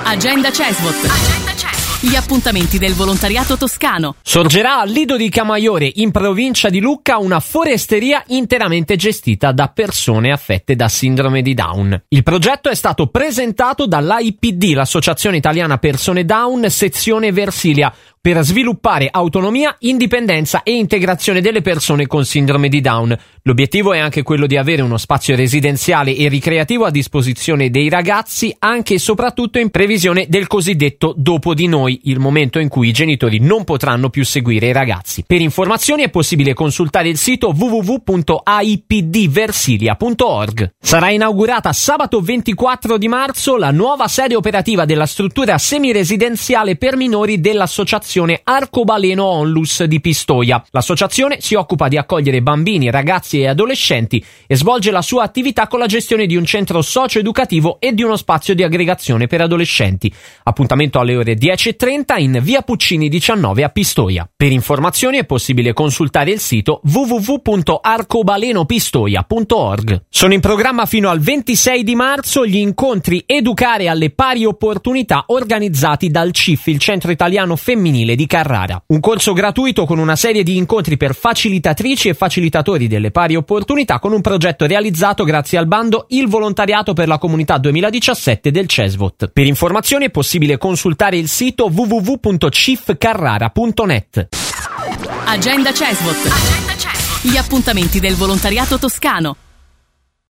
Agenda CESVOT. Gli appuntamenti del volontariato toscano. Sorgerà a Lido di Camaiore, in provincia di Lucca, una foresteria interamente gestita da persone affette da sindrome di Down. Il progetto è stato presentato dall'AIPD, l'Associazione Italiana Persone Down, sezione Versilia, per sviluppare autonomia, indipendenza e integrazione delle persone con sindrome di Down. L'obiettivo è anche quello di avere uno spazio residenziale e ricreativo a disposizione dei ragazzi, anche e soprattutto in previsione del cosiddetto dopo di noi, il momento in cui i genitori non potranno più seguire i ragazzi. Per informazioni è possibile consultare il sito www.aipdversilia.org. Sarà inaugurata sabato 24 di marzo la nuova sede operativa della struttura semiresidenziale per minori dell'associazione Arcobaleno Onlus di Pistoia. L'associazione si occupa di accogliere bambini, ragazzi e adolescenti e svolge la sua attività con la gestione di un centro socio-educativo e di uno spazio di aggregazione per adolescenti. Appuntamento alle ore 10:30 in via Puccini 19 a Pistoia. Per informazioni è possibile consultare il sito www.arcobalenopistoia.org. Sono in programma fino al 26 di marzo gli incontri Educare alle pari opportunità organizzati dal CIF, il Centro Italiano Femminile di Carrara. Un corso gratuito con una serie di incontri per facilitatrici e facilitatori delle pari opportunità, con un progetto realizzato grazie al bando Il Volontariato per la Comunità 2017 del CESVOT. Per informazioni è possibile consultare il sito www.cifcarrara.net. Agenda CESVOT. Gli appuntamenti del volontariato toscano.